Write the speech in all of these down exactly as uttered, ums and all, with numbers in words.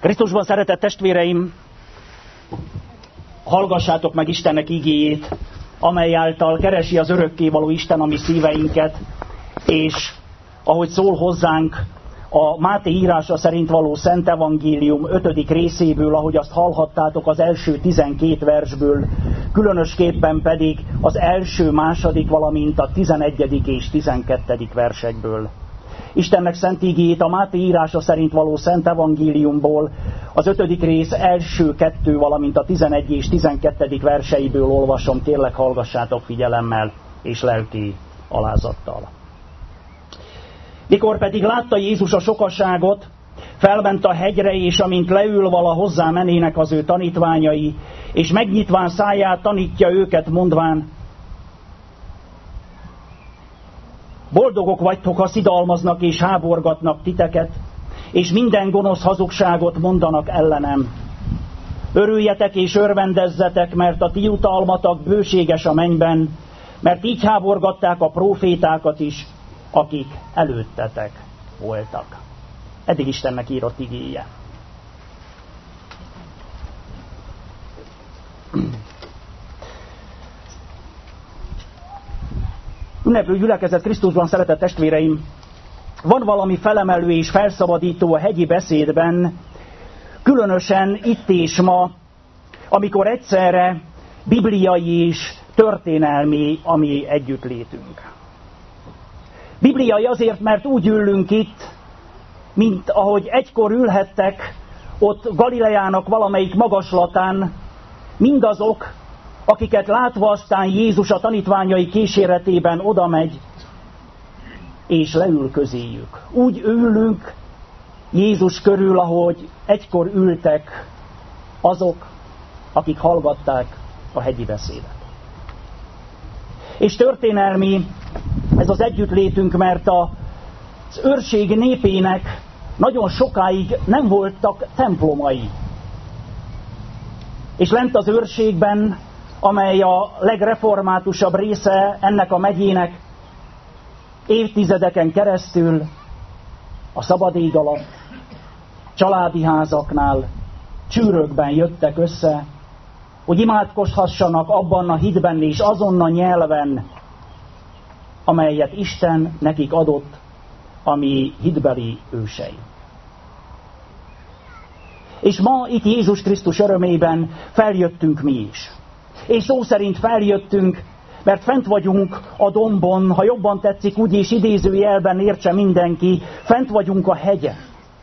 Krisztusban szeretett testvéreim, hallgassátok meg Istennek igéjét, amely által keresi az örökkévaló Isten a mi szíveinket, és ahogy szól hozzánk a Máté írása szerint való Szent Evangélium ötödik részéből, ahogy azt hallhattátok az első tizenkét versből, különösképpen pedig az első, második, valamint a tizenegyedik és tizenkettedik versekből. Istennek szent igéjét a Máté írása szerint való Szent Evangéliumból, az ötödik rész első kettő, valamint a tizenegy és tizenkettedik verseiből olvasom, kérlek hallgassátok figyelemmel és lelki alázattal. Mikor pedig látta Jézus a sokaságot, felment a hegyre, és amint leül vala hozzá menének az ő tanítványai, és megnyitván száját tanítja őket, mondván: boldogok vagytok, ha szidalmaznak és háborgatnak titeket, és minden gonosz hazugságot mondanak ellenem. Örüljetek és örvendezzetek, mert a ti jutalmatok bőséges a mennyben, mert így háborgatták a prófétákat is, akik előttetek voltak. Eddig Istennek írott igéje. Ünneplő gyülekezet, Krisztusban szeretett testvéreim, van valami felemelő és felszabadító a hegyi beszédben, különösen itt és ma, amikor egyszerre bibliai és történelmi a mi együttlétünk. Bibliai azért, mert úgy ülünk itt, mint ahogy egykor ülhettek ott Galileának valamelyik magaslatán mindazok, akiket látva aztán Jézus a tanítványai kíséretében oda megy, és leül közéjük. Úgy ülünk Jézus körül, ahogy egykor ültek azok, akik hallgatták a hegyi beszédet. És történelmi ez az együttlétünk, mert az őrség népének nagyon sokáig nem voltak templomai. És lent az őrségben, amely a legreformátusabb része ennek a megyének, évtizedeken keresztül a szabad ég alatt, családi házaknál, csűrökben jöttek össze, hogy imádkozhassanak abban a hitben és azon a nyelven, amelyet Isten nekik adott, a mi hitbeli ősei. És ma itt Jézus Krisztus örömében feljöttünk mi is. És szó szerint feljöttünk, mert fent vagyunk a dombon, ha jobban tetszik, úgy is idézőjelben értse mindenki, fent vagyunk a hegyen.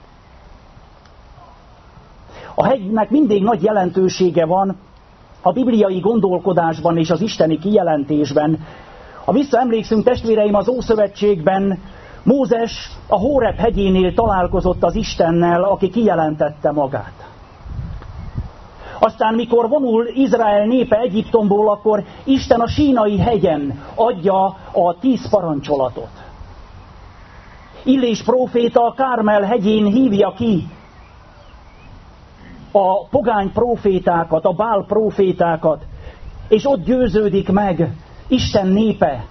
A hegynek mindig nagy jelentősége van a bibliai gondolkodásban és az isteni kijelentésben. Ha visszaemlékszünk, testvéreim, az Ószövetségben Mózes a Hóreb hegyénél találkozott az Istennel, aki kijelentette magát. Aztán, mikor vonul Izrael népe Egyiptomból, akkor Isten a Sínai hegyen adja a tíz parancsolatot. Illés próféta a Kármel hegyén hívja ki a pogány prófétákat, a Bál prófétákat, és ott győződik meg Isten népe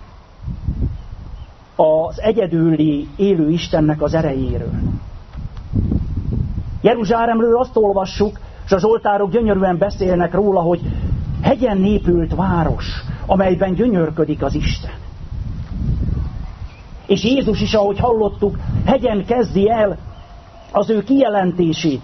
az egyedüli élő Istennek az erejéről. Jeruzsálemről azt olvassuk, és a zsoltárok gyönyörűen beszélnek róla, hogy hegyen népült város, amelyben gyönyörködik az Isten. És Jézus is, ahogy hallottuk, hegyen kezdi el az ő kijelentését.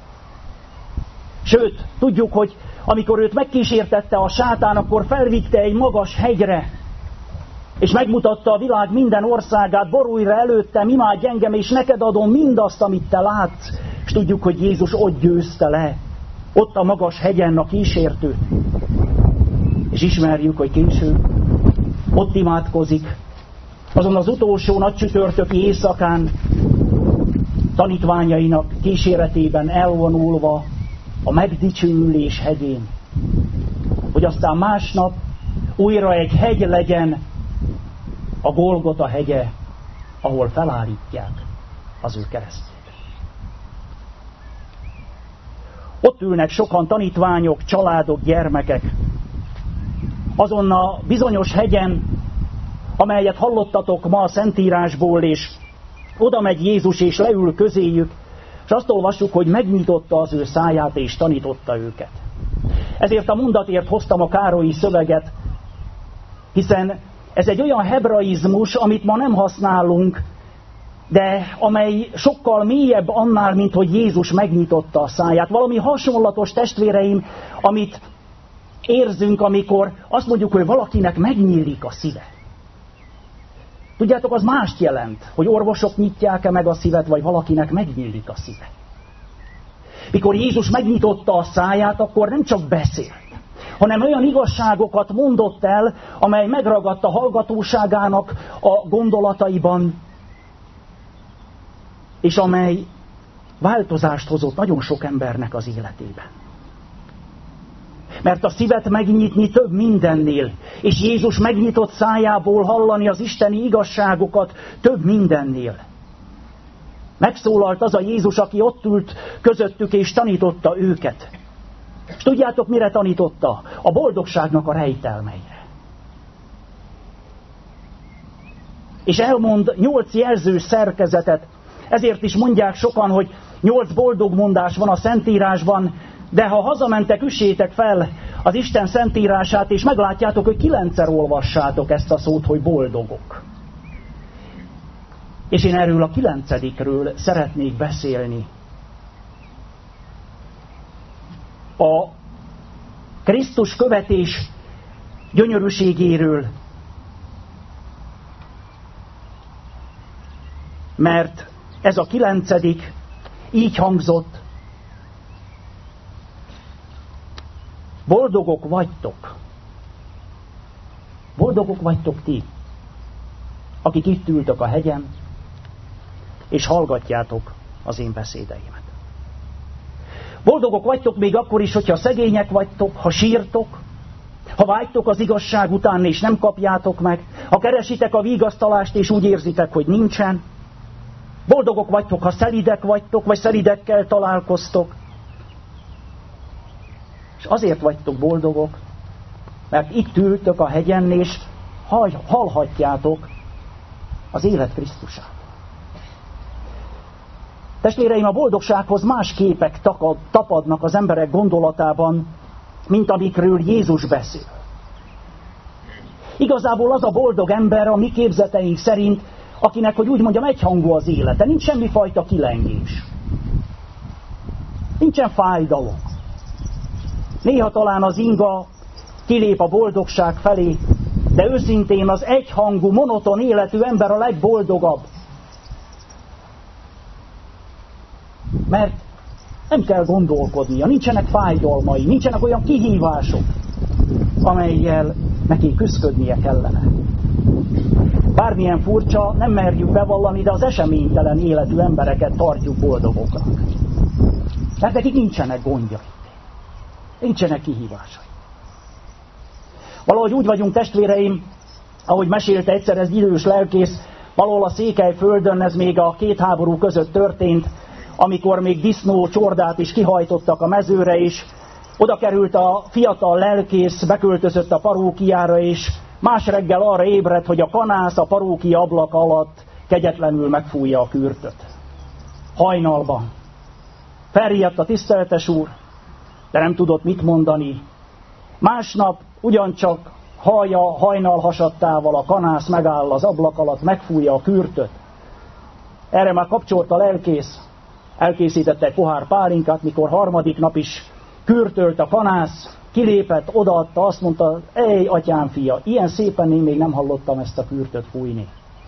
Sőt, tudjuk, hogy amikor őt megkísértette a sátán, akkor felvitte egy magas hegyre, és megmutatta a világ minden országát, borulj rá előttem, imádj engem, és neked adom mindazt, amit te látsz. És tudjuk, hogy Jézus ott győzte le, ott a magas hegyen a kísértőt. És ismerjük, hogy később ott imádkozik, azon az utolsó nagy csütörtöki éjszakán, tanítványainak kíséretében elvonulva a megdicsőülés hegyén, hogy aztán másnap újra egy hegy legyen, a Golgota hegye, ahol felállítják az ő keresztjét. Ott ülnek sokan tanítványok, családok, gyermekek. Azon a bizonyos hegyen, amelyet hallottatok ma a Szentírásból, és oda megy Jézus és leül közéjük, És azt olvassuk, hogy megnyitotta az ő száját és tanította őket. Ezért a mondatért hoztam a károlyi szöveget, hiszen ez egy olyan hebraizmus, amit ma nem használunk, de amely sokkal mélyebb annál, mint hogy Jézus megnyitotta a száját. Valami hasonlatos, testvéreim, amit érzünk, amikor azt mondjuk, hogy valakinek megnyílik a szíve. Tudjátok, az mást jelent, hogy orvosok nyitják-e meg a szívet, vagy valakinek megnyílik a szíve. Mikor Jézus megnyitotta a száját, akkor nem csak beszélt, hanem olyan igazságokat mondott el, amely megragadt a hallgatóságának a gondolataiban, és amely változást hozott nagyon sok embernek az életében. Mert a szívet megnyitni több mindennél, és Jézus megnyitott szájából hallani az isteni igazságokat több mindennél. Megszólalt az a Jézus, aki ott ült közöttük, és tanította őket. És tudjátok, mire tanította? A boldogságnak a rejtelmeire. És elmond nyolc jelző szerkezetet, ezért is mondják sokan, hogy nyolc boldog mondás van a Szentírásban, de ha hazamentek, üssétek fel az Isten Szentírását, és meglátjátok, hogy kilencszer olvassátok ezt a szót, hogy boldogok. És én erről a kilencedikről szeretnék beszélni. A Krisztus követés gyönyörűségéről, mert ez a kilencedik így hangzott: boldogok vagytok. Boldogok vagytok ti, akik itt ültök a hegyen, és hallgatjátok az én beszédeimet. Boldogok vagytok még akkor is, hogyha szegények vagytok, ha sírtok, ha vágytok az igazság után, és nem kapjátok meg, ha keresitek a vigasztalást, és úgy érzitek, hogy nincsen. Boldogok vagytok, ha szelidek vagytok, vagy szelidekkel találkoztok. És azért vagytok boldogok, mert itt ültök a hegyen, és hallhatjátok az élet Krisztusát. Testvéreim, a boldogsághoz más képek tapadnak az emberek gondolatában, mint amikről Jézus beszél. Igazából az a boldog ember a mi képzeteink szerint, akinek, hogy úgy mondjam, egyhangú az élete, nincs semmifajta kilengés. Nincsen fájdalom. Néha talán az inga kilép a boldogság felé, de őszintén az egyhangú, monoton életű ember a legboldogabb. Mert nem kell gondolkodnia, nincsenek fájdalmai, nincsenek olyan kihívások, amellyel neki küszködnie kellene. Bármilyen furcsa, nem merjük bevallani, de az eseménytelen életű embereket tartjuk boldogoknak. Mert nekik nincsenek gondjai, nincsenek kihívásai. Valahogy úgy vagyunk, testvéreim, ahogy mesélte egyszer ez idős lelkész, valahol a Székelyföldön, ez még a két háború között történt, amikor még disznó csordát is kihajtottak a mezőre, és oda került a fiatal lelkész, beköltözött a parókiára, és más reggel arra ébredt, hogy a kanász a parókia ablak alatt kegyetlenül megfújja a kürtöt. Hajnalban. Felriadt a tiszteletes úr, de nem tudott mit mondani. Másnap ugyancsak hallja hajnal hasadtával, a kanász megáll az ablak alatt, megfújja a kürtöt. Erre már kapcsolt a lelkész, elkészítette egy pohár pálinkát, mikor harmadik nap is kürtölt a kanász, kilépett, odaadta, azt mondta: ej, atyám fia, ilyen szépen én még nem hallottam ezt a kürtöt fújni.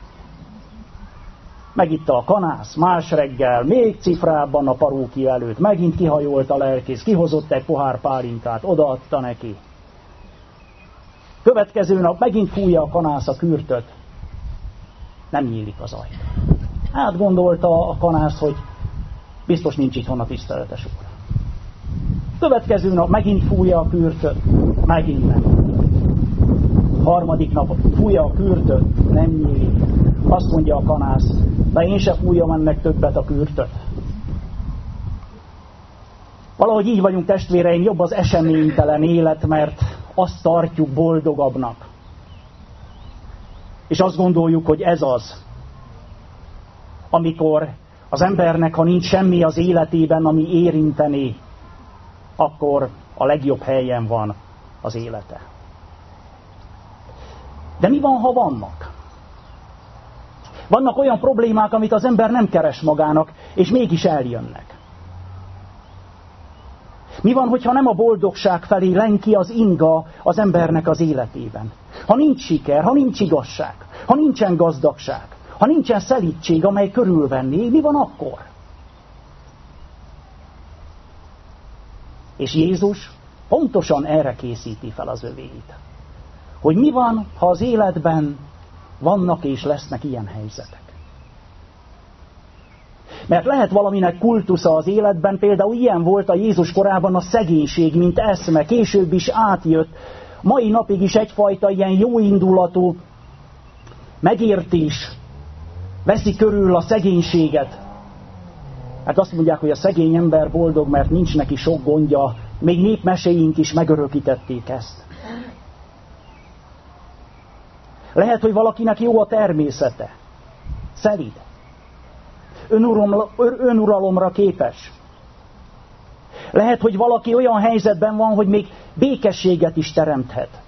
Megitta a kanász, más reggel, még cifrábban a parókia előtt, megint kihajolt a lelkész, kihozott egy pohár pálinkát, odaadta neki. Következő nap megint fújja a kanász a kürtöt, nem nyílik az ajtó. Hát gondolta a kanász, hogy biztos nincs itthon a tiszteletes úr. Következő nap megint fújja a kürtöt, megint nem. Harmadik nap fújja a kürtöt, nem nyílik. Azt mondja a kanász: de én se fújjam ennek többet a kürtöt. Valahogy így vagyunk, testvéreim, jobb az eseménytelen élet, mert azt tartjuk boldogabbnak. És azt gondoljuk, hogy ez az, amikor Az embernek, ha nincs semmi az életében, ami érinteni, akkor a legjobb helyen van az élete. De mi van, ha vannak? Vannak olyan problémák, amit az ember nem keres magának, és mégis eljönnek. Mi van, hogyha nem a boldogság felé lenki az inga az embernek az életében? Ha nincs siker, ha nincs igazság, ha nincsen gazdagság, ha nincsen szelídség, amely körülvenné, mi van akkor? És Jézus pontosan erre készíti fel az övéit. Hogy mi van, ha az életben vannak és lesznek ilyen helyzetek. Mert lehet valaminek kultusza az életben, például ilyen volt a Jézus korában a szegénység, mint eszme, később is átjött, mai napig is egyfajta ilyen jóindulatú megértés veszi körül a szegénységet. Hát azt mondják, hogy a szegény ember boldog, mert nincs neki sok gondja, még népmeséink is megörökítették ezt. Lehet, hogy valakinek jó a természete, szelíd, önuralomra képes. Lehet, hogy valaki olyan helyzetben van, hogy még békességet is teremthet.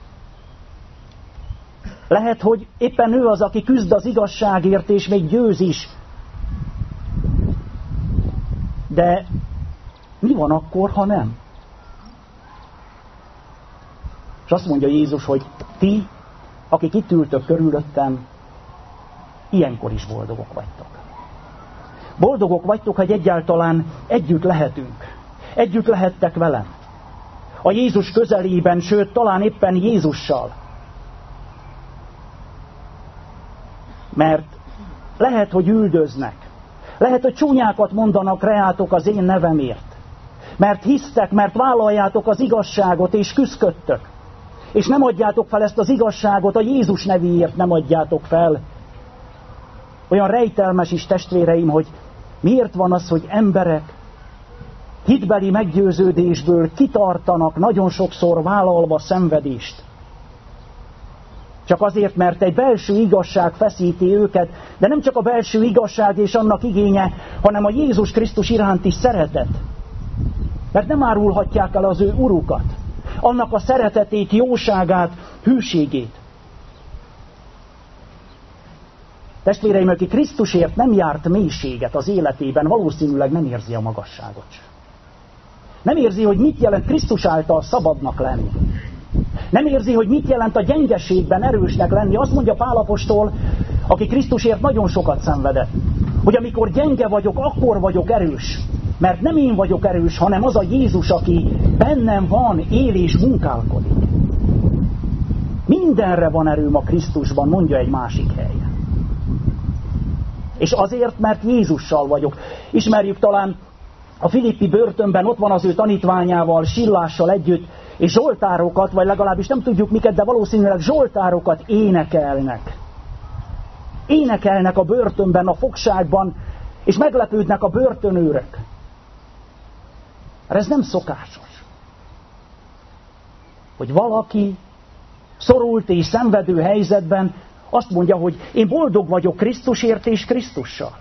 Lehet, hogy éppen ő az, aki küzd az igazságért, és még győz is. De mi van akkor, ha nem? És azt mondja Jézus, hogy ti, akik itt ültök körülöttem, ilyenkor is boldogok vagytok. Boldogok vagytok, hogy egyáltalán együtt lehetünk. Együtt lehettek velem. A Jézus közelében, sőt, talán éppen Jézussal. Mert lehet, hogy üldöznek. Lehet, hogy csúnyákat mondanak reátok az én nevemért. Mert hisztek, mert vállaljátok az igazságot, és küszködtök. És nem adjátok fel ezt az igazságot, a Jézus nevéért nem adjátok fel. Olyan rejtelmes is, testvéreim, hogy miért van az, hogy emberek hitbeli meggyőződésből kitartanak nagyon sokszor vállalva szenvedést. Csak azért, mert egy belső igazság feszíti őket, de nem csak a belső igazság és annak igénye, hanem a Jézus Krisztus iránti szeretet. Mert nem árulhatják el az ő urukat, annak a szeretetét, jóságát, hűségét. Testvéreim, aki Krisztusért nem járt mélységet az életében, valószínűleg nem érzi a magasságot sem. Nem érzi, hogy mit jelent Krisztus által szabadnak lenni. Nem érzi, hogy mit jelent a gyengeségben erősnek lenni. Azt mondja Pál apostol, aki Krisztusért nagyon sokat szenvedett, hogy amikor gyenge vagyok, akkor vagyok erős. Mert nem én vagyok erős, hanem az a Jézus, aki bennem van, él és munkálkodik. Mindenre van erőm a Krisztusban, mondja egy másik helyen. És azért, mert Jézussal vagyok. Ismerjük talán a filippi börtönben, ott van az ő tanítványával, Sillással együtt, és zsoltárokat, vagy legalábbis nem tudjuk miket, de valószínűleg zsoltárokat énekelnek. Énekelnek a börtönben, a fogságban, és meglepődnek a börtönőrök. Ez nem szokásos. Hogy valaki szorult és szenvedő helyzetben azt mondja, hogy én boldog vagyok Krisztusért és Krisztussal.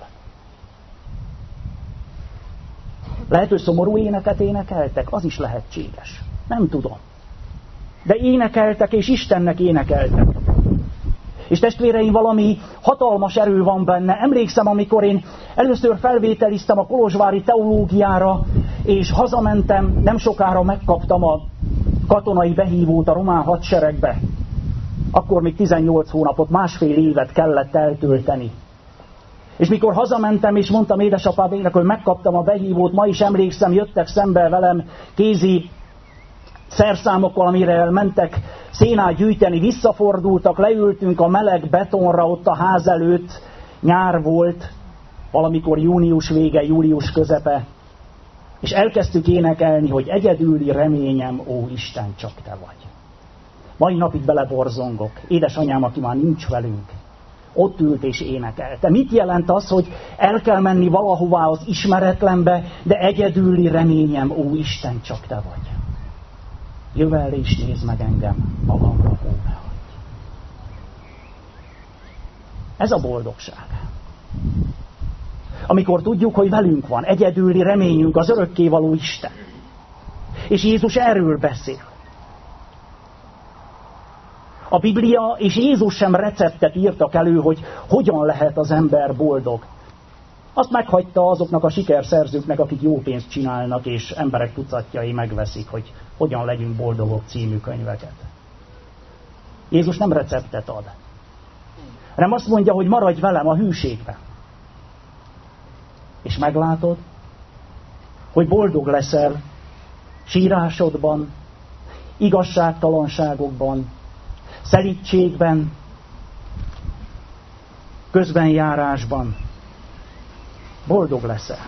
Lehet, hogy szomorú éneket énekeltek, az is lehetséges. Nem tudom. De énekeltek, és Istennek énekeltek. És testvéreim, valami hatalmas erő van benne. Emlékszem, amikor én először felvételiztem a kolozsvári teológiára, és hazamentem, nem sokára megkaptam a katonai behívót a román hadseregbe. Akkor még tizennyolc hónapot, másfél évet kellett eltölteni. És mikor hazamentem, és mondtam édesapámnak, hogy megkaptam a behívót, ma is emlékszem, jöttek szembe velem kézi szerszámokkal, amire mentek szénát gyűjteni, visszafordultak, leültünk a meleg betonra ott a ház előtt, nyár volt, valamikor június vége, július közepe, és elkezdtük énekelni, hogy egyedüli reményem, ó Isten, csak te vagy. Mai napig beleborzongok. Édesanyám, aki már nincs velünk, ott ült és énekelte. Mit jelent az, hogy el kell menni valahová az ismeretlenbe, de egyedüli reményem, ó Isten, csak te vagy. Jövel és nézd meg engem, magamra, ó, ne hagyj. Ez a boldogság. Amikor tudjuk, hogy velünk van, egyedüli reményünk az örökkévaló Isten. És Jézus erről beszél. A Biblia és Jézus sem receptet írtak elő, hogy hogyan lehet az ember boldog. Azt meghagyta azoknak a sikerszerzőknek, akik jó pénzt csinálnak, és emberek tucatjai megveszik, hogy hogyan legyünk boldogok című könyveket. Jézus nem receptet ad, hanem azt mondja, hogy maradj velem a hűségben. És meglátod, hogy boldog leszel sírásodban, igazságtalanságokban, szelídségben, közbenjárásban. Boldog leszel.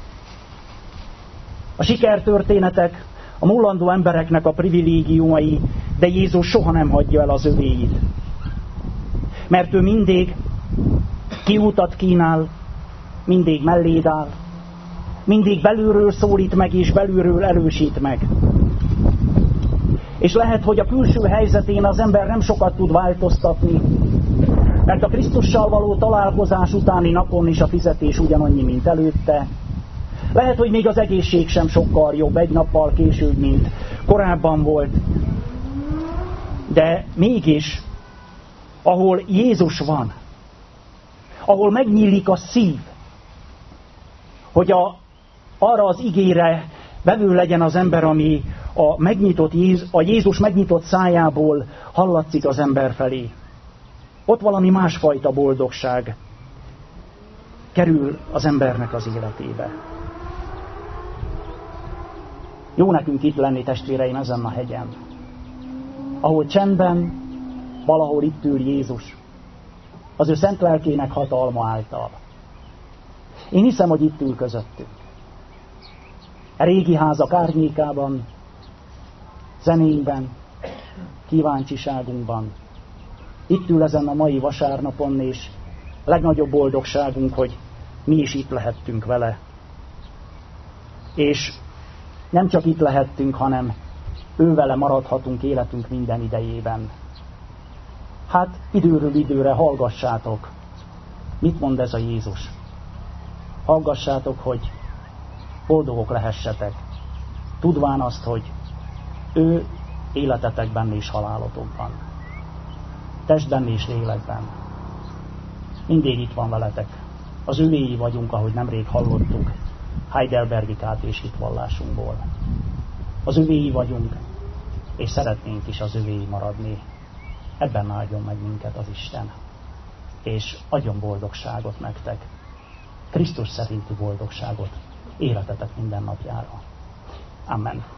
A sikertörténetek a mullandó embereknek a privilégiumai, de Jézus soha nem hagyja el az övéit. Mert ő mindig kiutat kínál, mindig melléd áll, mindig belülről szólít meg, és belülről erősít meg. És lehet, hogy a külső helyzetén az ember nem sokat tud változtatni, mert a Krisztussal való találkozás utáni napon is a fizetés ugyanannyi, mint előtte. Lehet, hogy még az egészség sem sokkal jobb egy nappal később, mint korábban volt. De mégis, ahol Jézus van, ahol megnyílik a szív, hogy a, arra az igére vevő legyen az ember, ami a, megnyitott Jézus, a Jézus megnyitott szájából hallatszik az ember felé. Ott valami másfajta boldogság kerül az embernek az életébe. Jó nekünk itt lenni, testvéreim, ezen a hegyen, ahol csendben, valahol itt ül Jézus, az ő szent lelkének hatalma által. Én hiszem, hogy itt ül közöttünk. A régi házak árnyékában, zenénkben, kíváncsiságunkban. Itt ül ezen a mai vasárnapon, és legnagyobb boldogságunk, hogy mi is itt lehettünk vele. És nem csak itt lehettünk, hanem ő vele maradhatunk életünk minden idejében. Hát időről időre hallgassátok, mit mond ez a Jézus. Hallgassátok, hogy boldogok lehessetek, tudván azt, hogy ő életetekben és halálotokban, testben és lélekben. Mindig itt van veletek. Az övéi vagyunk, ahogy nemrég hallottuk Heidelbergikát és hitvallásunkból. Az övéi vagyunk, és szeretnénk is az övéi maradni. Ebben áldjon meg minket az Isten, és adjon boldogságot nektek. Krisztus szerinti boldogságot életetek minden napjára. Amen.